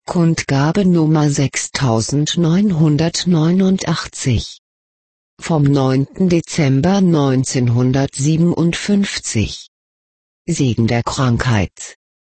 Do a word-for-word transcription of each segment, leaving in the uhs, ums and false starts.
Kundgabe Nummer sechstausendneunhundertneunundachtzig. Vom neunten Dezember neunzehnhundertsiebenundfünfzig. Segen der Krankheit.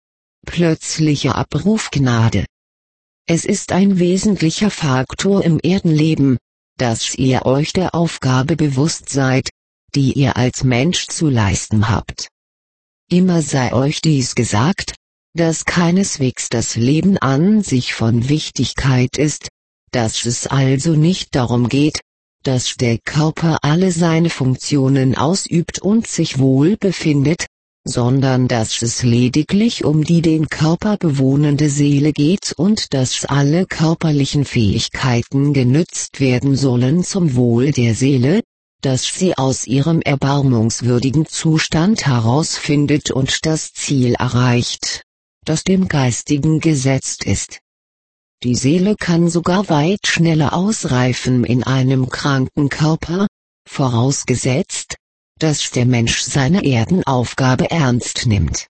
Plötzliche Abrufgnade. Es ist ein wesentlicher Faktor im Erdenleben, dass ihr euch der Aufgabe bewusst seid, die ihr als Mensch zu leisten habt. Immer sei euch dies gesagt, dass keineswegs das Leben an sich von Wichtigkeit ist, dass es also nicht darum geht, dass der Körper alle seine Funktionen ausübt und sich wohl befindet, sondern dass es lediglich um die den Körper bewohnende Seele geht und dass alle körperlichen Fähigkeiten genützt werden sollen zum Wohl der Seele, dass sie aus ihrem erbarmungswürdigen Zustand herausfindet und das Ziel erreicht, das dem Geistigen gesetzt ist. Die Seele kann sogar weit schneller ausreifen in einem kranken Körper, vorausgesetzt, dass der Mensch seine Erdenaufgabe ernst nimmt.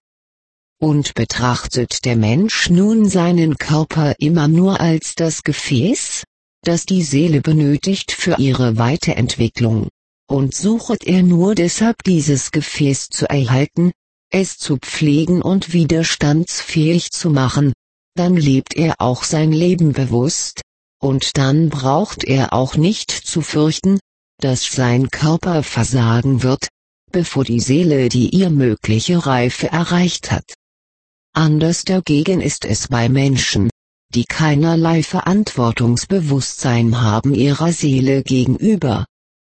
Und betrachtet der Mensch nun seinen Körper immer nur als das Gefäß, das die Seele benötigt für ihre Weiterentwicklung, und suchet er nur deshalb dieses Gefäß zu erhalten, es zu pflegen und widerstandsfähig zu machen, dann lebt er auch sein Leben bewusst, und dann braucht er auch nicht zu fürchten, dass sein Körper versagen wird, bevor die Seele die ihr mögliche Reife erreicht hat. Anders dagegen ist es bei Menschen, die keinerlei Verantwortungsbewusstsein haben ihrer Seele gegenüber.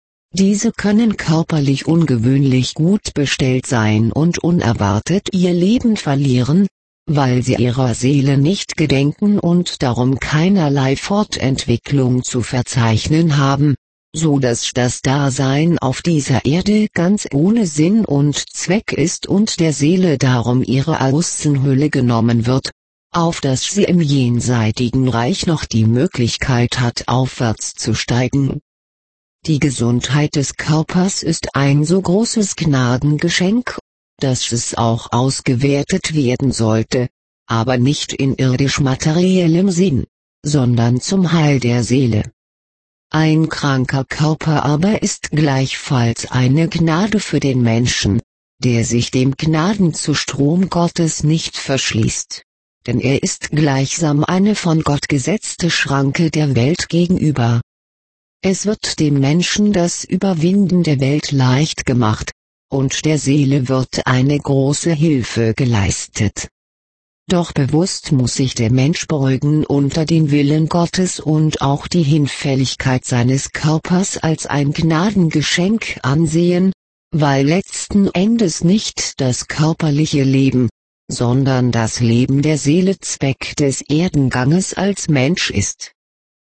Diese können körperlich ungewöhnlich gut bestellt sein und unerwartet ihr Leben verlieren, weil sie ihrer Seele nicht gedenken und darum keinerlei Fortentwicklung zu verzeichnen haben, so dass das Dasein auf dieser Erde ganz ohne Sinn und Zweck ist und der Seele darum ihre Außenhülle genommen wird, auf dass sie im jenseitigen Reich noch die Möglichkeit hat, aufwärts zu steigen. Die Gesundheit des Körpers ist ein so großes Gnadengeschenk, dass es auch ausgewertet werden sollte, aber nicht in irdisch-materiellem Sinn, sondern zum Heil der Seele. Ein kranker Körper aber ist gleichfalls eine Gnade für den Menschen, der sich dem Gnadenzustrom Gottes nicht verschließt, denn er ist gleichsam eine von Gott gesetzte Schranke der Welt gegenüber. Es wird dem Menschen das Überwinden der Welt leicht gemacht, und der Seele wird eine große Hilfe geleistet. Doch bewusst muss sich der Mensch beugen unter den Willen Gottes und auch die Hinfälligkeit seines Körpers als ein Gnadengeschenk ansehen, weil letzten Endes nicht das körperliche Leben, sondern das Leben der Seele Zweck des Erdenganges als Mensch ist.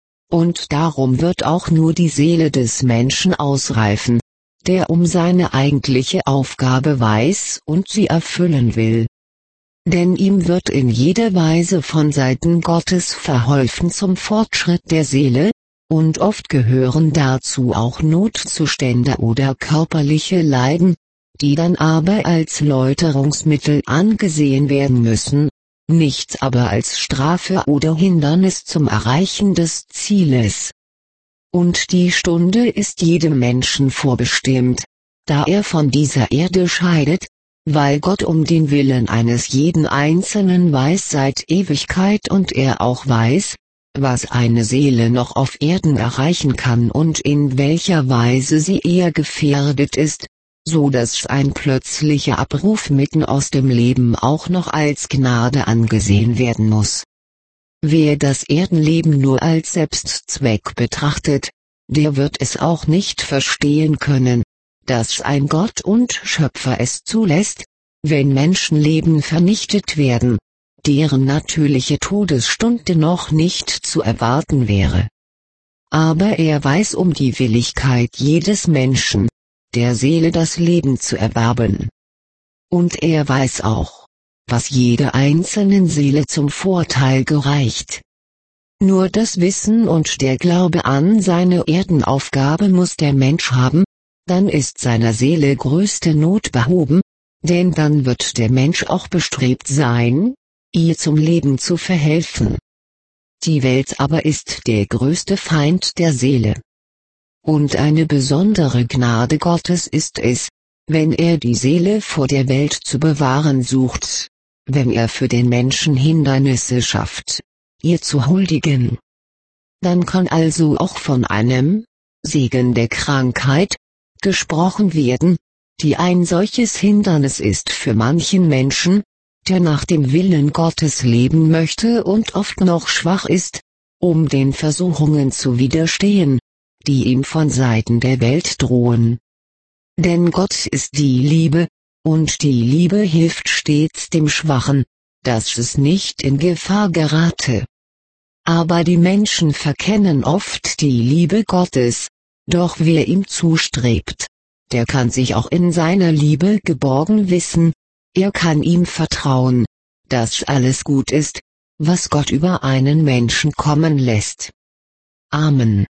Und darum wird auch nur die Seele des Menschen ausreifen, der um seine eigentliche Aufgabe weiß und sie erfüllen will. Denn ihm wird in jeder Weise von Seiten Gottes verholfen zum Fortschritt der Seele, und oft gehören dazu auch Notzustände oder körperliche Leiden, die dann aber als Läuterungsmittel angesehen werden müssen, nicht aber als Strafe oder Hindernis zum Erreichen des Zieles. Und die Stunde ist jedem Menschen vorbestimmt, da er von dieser Erde scheidet, weil Gott um den Willen eines jeden Einzelnen weiß seit Ewigkeit und er auch weiß, was eine Seele noch auf Erden erreichen kann und in welcher Weise sie eher gefährdet ist, so dass ein plötzlicher Abruf mitten aus dem Leben auch noch als Gnade angesehen werden muss. Wer das Erdenleben nur als Selbstzweck betrachtet, der wird es auch nicht verstehen können, dass ein Gott und Schöpfer es zulässt, wenn Menschenleben vernichtet werden, deren natürliche Todesstunde noch nicht zu erwarten wäre. Aber er weiß um die Willigkeit jedes Menschen, der Seele das Leben zu erwerben. Und er weiß auch, was jeder einzelnen Seele zum Vorteil gereicht. Nur das Wissen und der Glaube an seine Erdenaufgabe muss der Mensch haben, dann ist seiner Seele größte Not behoben, denn dann wird der Mensch auch bestrebt sein, ihr zum Leben zu verhelfen. Die Welt aber ist der größte Feind der Seele. Und eine besondere Gnade Gottes ist es, wenn er die Seele vor der Welt zu bewahren sucht, wenn er für den Menschen Hindernisse schafft, ihr zu huldigen. Dann kann also auch von einem Segen der Krankheit gesprochen werden, die ein solches Hindernis ist für manchen Menschen, der nach dem Willen Gottes leben möchte und oft noch schwach ist, um den Versuchungen zu widerstehen, die ihm von Seiten der Welt drohen. Denn Gott ist die Liebe, und die Liebe hilft stets dem Schwachen, dass es nicht in Gefahr gerate. Aber die Menschen verkennen oft die Liebe Gottes, doch wer ihm zustrebt, der kann sich auch in seiner Liebe geborgen wissen, er kann ihm vertrauen, dass alles gut ist, was Gott über einen Menschen kommen lässt. Amen.